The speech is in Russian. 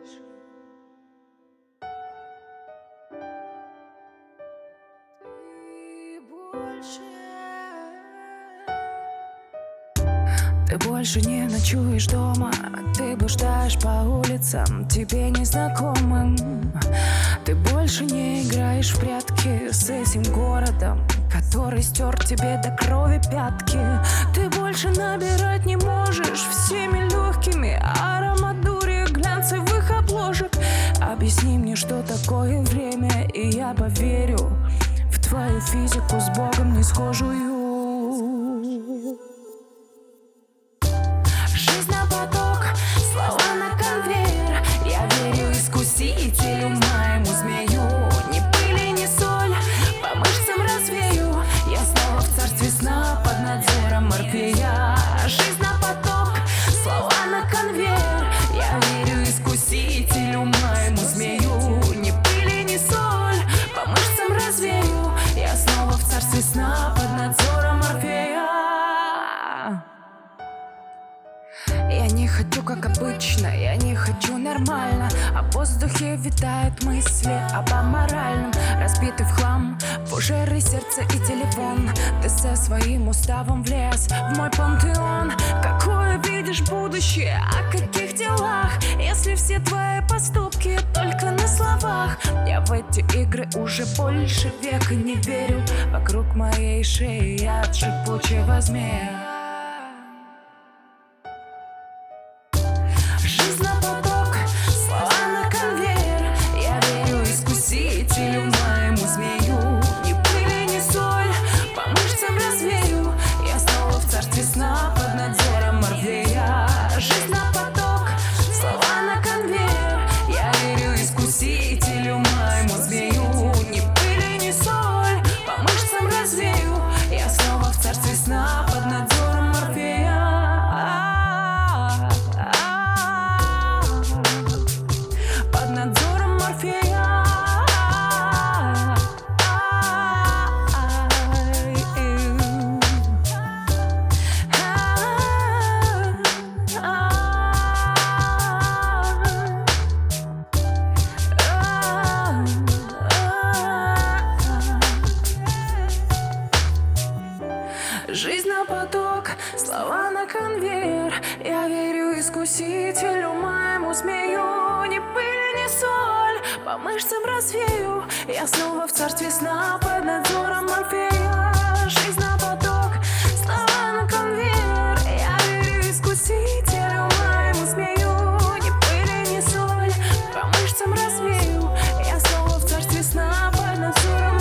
Ты больше не ночуешь дома, ты блуждаешь по улицам, тебе незнакомым. Ты больше не играешь в прятки с этим городом, который стер тебе до крови пятки. Ты больше набирать не можешь всеми легкими аромат дури глянцевых обложек. Объясни мне, что такое время, и я поверю в твою физику с Богом не схожую. Жизнь на поток, слова на конвейер. Я верю искусителю, моему змею. Ни пыли, ни соль, по мышцам развею. Я снова в царстве сна под надзором Морфея. Жизнь на поток, слова на конвейер. Я верю искусителю, моему змею. Ни пыли, ни соль, по мышцам развею. Я снова в царстве сна под надзором Морфея. Я не хочу как обычно, я не хочу нормально. А в воздухе витают мысли об аморальном. Разбитый в хлам фужеры, сердце и телефон. Ты со своим уставом влез в мой пантеон. Какое видишь будущее, о каких делах, если все твои поступки только на словах? Я в эти игры уже больше века не верю. Вокруг моей шеи яд шипучего змея. Жизнь на поток, слова на конвейер. Я верю искусителю, моему змею. Ни пыли, ни соль, по мышцам развею. Я снова в царстве сна под надзором Морфея. Жизнь на поток, слова на конвейер. Я верю искусителю, моему змею. Ни пыли, ни соль, по мышцам развею. Я снова в царстве сна под надзором Морфея. Под надзором Морфея. Жизнь на поток, слова на конвейер. Я верю искусителю, моему змею. Ни пыли, ни соль, по мышцам развею. Я снова в царстве сна под надзором Морфея. Жизнь на поток, слова на конвейер. Я верю искусителю, моему змею. Ни пыли, ни соль, по мышцам развею. Я снова в царстве сна под надзором